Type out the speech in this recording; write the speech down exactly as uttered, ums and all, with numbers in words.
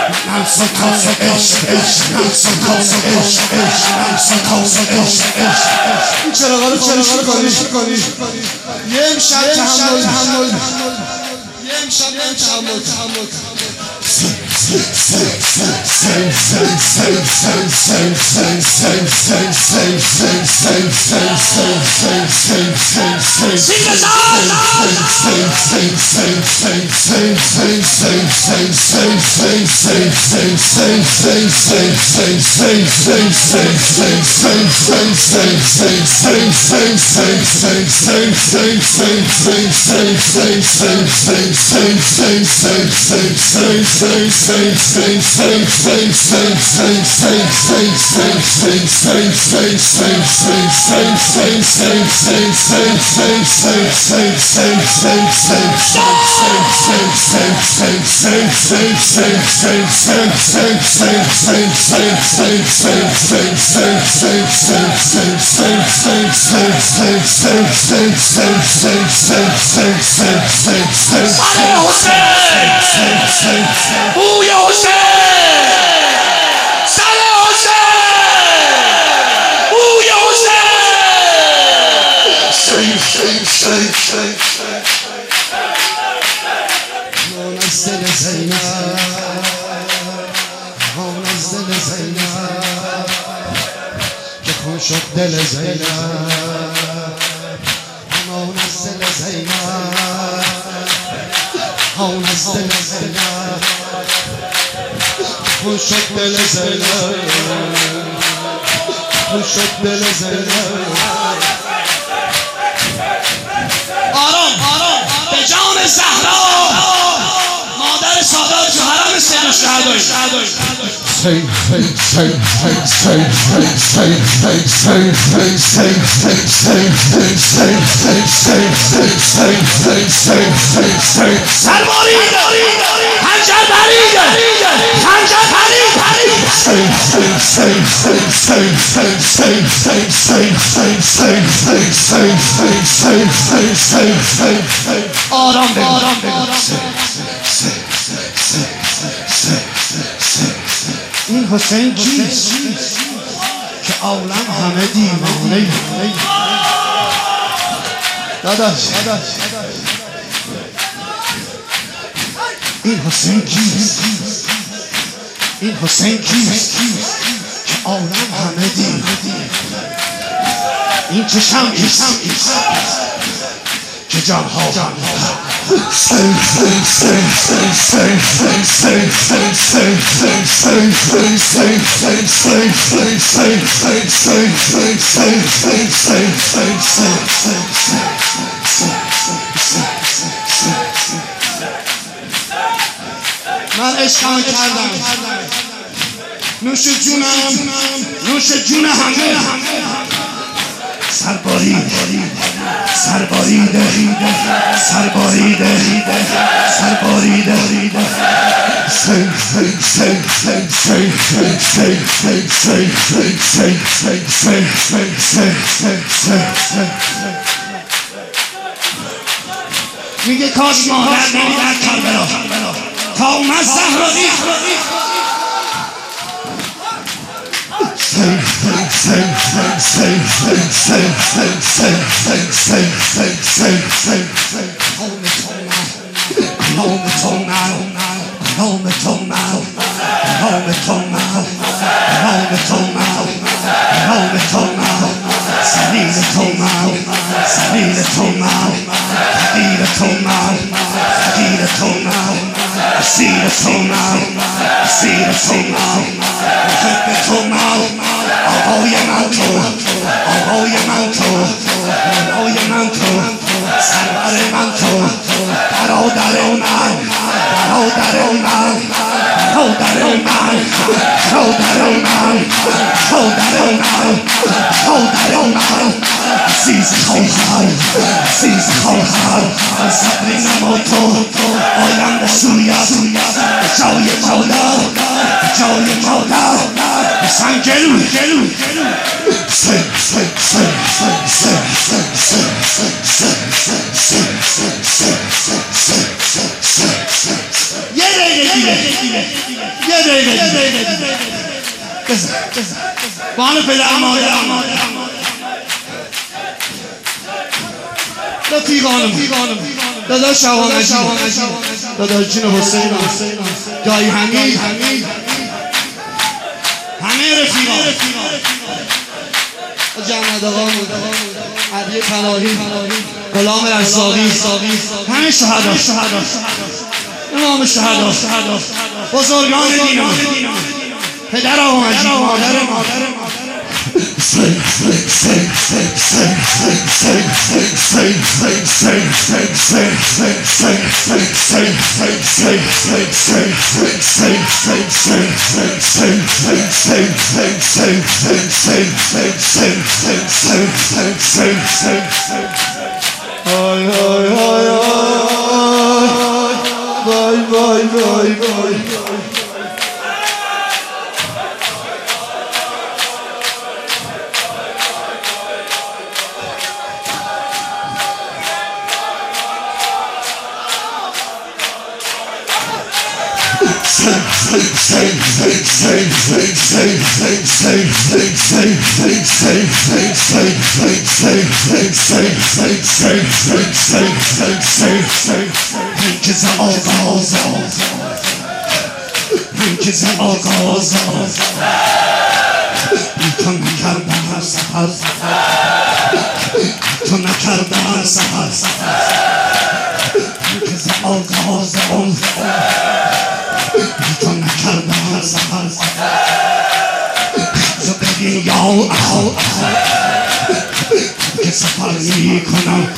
من سلطان عشق عشق من سلطان عشق عشق من سلطان عشق عشق این چراغا رو خاموش کنی یه امشب تحمل تحمل یه امشب تحمل تحمل بوی حسین سر حسین بوی حسین منزل زینب منزل زینب که خون شد دل زینب منزل زینب منزل زینب خون شد دل زینب خون شد دل زینب آرام آرام به جان زهرا مادر سادات تو حرم سید الشهداء سرباری خنجر برید خنجر برید آرام بگو آرام بگو این حسین کیست که عالم همه دیوانه داداش این حسین کیست این حسین کیست که عالم همه دیوانه این چشم کیست که جانها من عشقم کردم نوش جونم نوش جون همه سربارید سرباریده سرباریده سرباریده میگه کاش مادر نمیدن کربلا تا اومد زهرا آقای من تو آقای من تو آقای من تو سرور من تو برادر من برادر من برادر من برادر من برادر من برادر من عزیز خواهر عزیز خواهر صبر نما تو آینده سویت به جای مادر به جای مادر بسن جلو جلو یه دقیقه دیگه یه دقیقه بزن بانو پدر مادر رفیق خانم داداش شوان عجیب داداش جون حسین دایی حمید همه رفیقا جمعت آقا علی پناهی غلام رزاقی همه شهدا امام شهدا بزرگان دینم پدر آقا مجید مادر Ay ay ay ay vay vay vay vay هنکز آغاز هنکز آغاز تو نکردم سفر تو نکردم سفر هنکز آغاز تو نکردم سفر تو ببین یا اخو که سفر می کنم